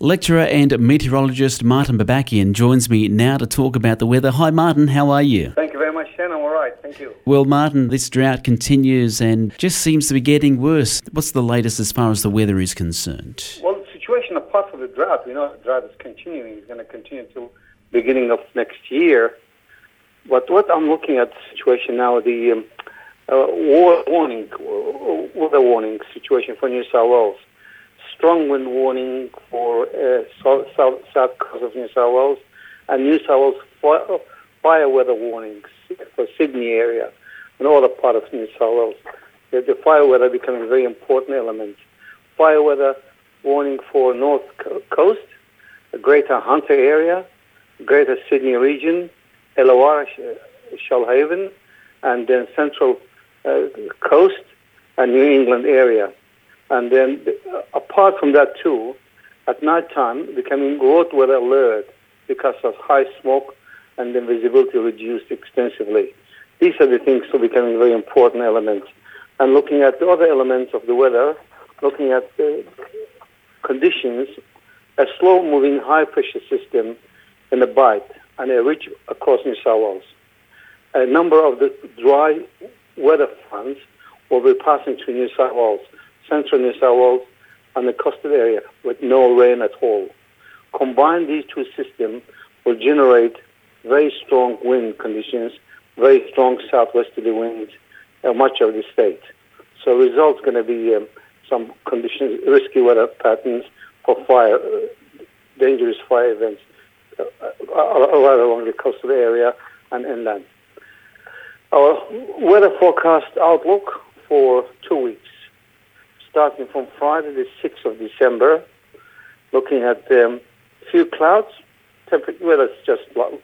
Lecturer and meteorologist Martin Babakian joins me now to talk about the weather. Hi Martin, how are you? Thank you very much, Shane. I'm all right, thank you. Well Martin, this drought continues and just seems to be getting worse. What's the latest as far as the weather is concerned? Well, the situation apart from the drought, we know the drought is continuing. It's going to continue until beginning of next year. But what I'm looking at the situation now, the weather warning situation for New South Wales. Strong wind warning for south coast of New South Wales, and New South Wales fire weather warnings for Sydney area and all the part of New South Wales. The fire weather becoming a very important element. Fire weather warning for North Coast, the Greater Hunter area, Greater Sydney region, Illawarra, Shoalhaven, and then Central Coast and New England area. And then, apart from that too, at night time, becoming road weather alert because of high smoke and then visibility reduced extensively. These are the things that are becoming very important elements. And looking at the other elements of the weather, looking at the conditions, a slow-moving high-pressure system in the Bight and a ridge across New South Wales. A number of the dry weather fronts will be passing through New South Wales, central New South Wales, and the coastal area with no rain at all. Combine these two systems will generate very strong wind conditions, very strong southwesterly winds in much of the state. So the result's going to be some conditions, risky weather patterns for fire, dangerous fire events right along the coastal area and inland. Our weather forecast outlook for 2 weeks, starting from Friday the 6th of December, looking at few clouds. Weather's just,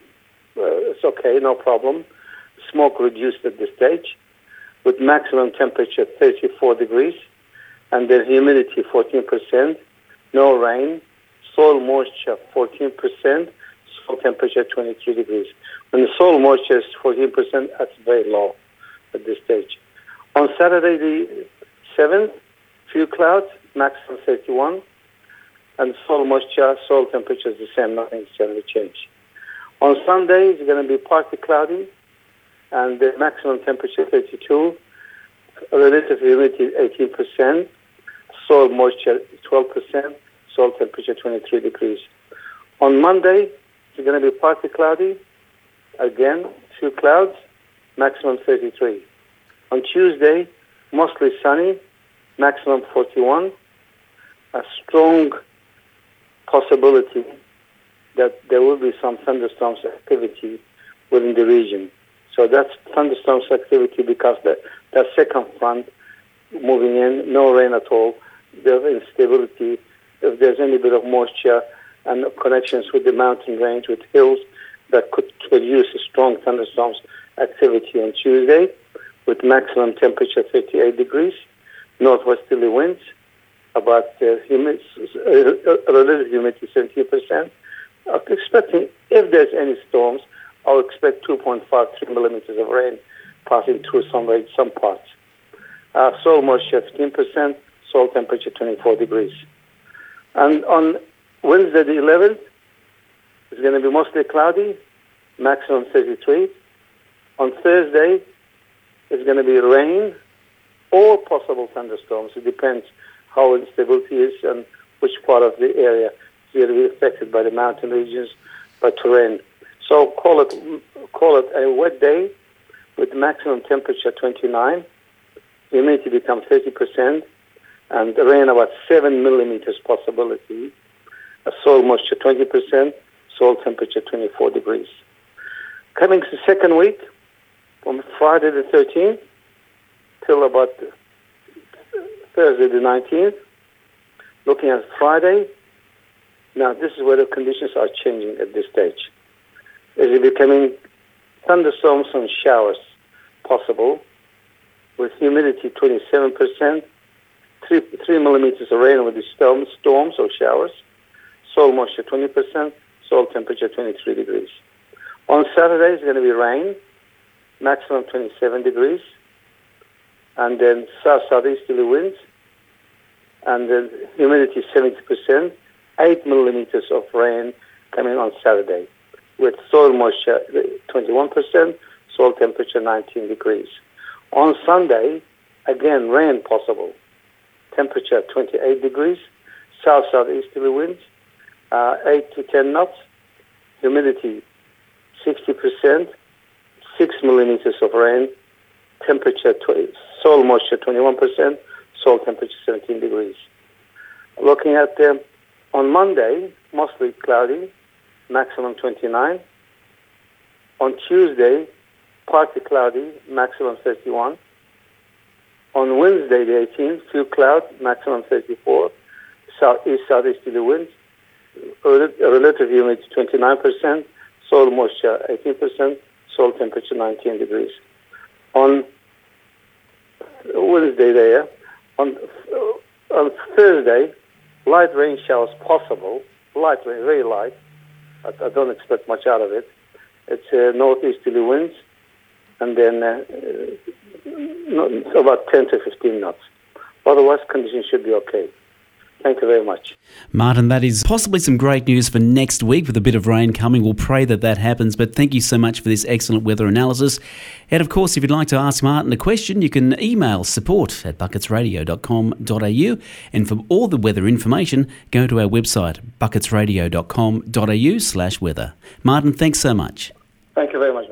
it's okay, no problem. Smoke reduced at this stage, with maximum temperature 34 degrees, and then humidity 14%, no rain, soil moisture 14%, soil temperature 23 degrees. When the soil moisture is 14%, that's very low at this stage. On Saturday the 7th, few clouds, maximum 31, and soil moisture, soil temperature is the same, nothing's generally changed. On Sunday, it's going to be partly cloudy, and the maximum temperature 32, relative humidity 18%, soil moisture 12%, soil temperature 23 degrees. On Monday, it's going to be partly cloudy, again, few clouds, maximum 33. On Tuesday, mostly sunny, maximum 41, a strong possibility that there will be some thunderstorms activity within the region. So that's thunderstorms activity because that second front moving in, no rain at all, there's instability. If there's any bit of moisture and connections with the mountain range, with hills, that could produce a strong thunderstorms activity on Tuesday with maximum temperature 38 degrees, northwesterly winds, about relative humidity 70%. I'm expecting, if there's any storms, I'll expect 2.53 millimeters of rain passing through some parts. Soil moisture 15%, soil temperature 24 degrees. And on Wednesday the 11th, it's going to be mostly cloudy, maximum 33. On Thursday, it's going to be rain or possible thunderstorms. It depends how instability is and which part of the area is going to be affected by the mountain regions, by terrain. So call it a wet day with maximum temperature 29, humidity become 30%, and rain about 7 millimeters possibility, soil moisture 20%, soil temperature 24 degrees. Coming to the second week, from Friday the 13th till about Thursday the 19th, looking at Friday, now this is where the conditions are changing at this stage. Is it becoming thunderstorms and showers possible with humidity 27%, 3 millimeters of rain with the storms or showers, soil moisture 20%, soil temperature 23 degrees. On Saturday, it's going to be rain, maximum 27 degrees, and then southeasterly winds, and then humidity 70%, 8 millimeters of rain coming on Saturday, with soil moisture 21%, soil temperature 19 degrees. On Sunday, again, rain possible. Temperature 28 degrees, south-southeasterly winds, 8 to 10 knots, humidity 60%, 6 millimeters of rain, temperature, soil moisture 21%, soil temperature 17 degrees. Looking at on Monday, mostly cloudy, maximum 29. On Tuesday, partly cloudy, maximum 31. On Wednesday, the 18th, few clouds, maximum 34. Southeasterly winds, relative humidity 29%, soil moisture 18%, soil temperature 19 degrees. On Wednesday on Thursday, light rain showers possible, light rain, very light. I don't expect much out of it. It's northeasterly winds, and then about 10 to 15 knots. Otherwise, conditions should be okay. Thank you very much. Martin, that is possibly some great news for next week with a bit of rain coming. We'll pray that happens, but thank you so much for this excellent weather analysis. And of course, if you'd like to ask Martin a question, you can email support@bucketsradio.com.au, and for all the weather information, go to our website, bucketsradio.com.au/weather. Martin, thanks so much. Thank you very much.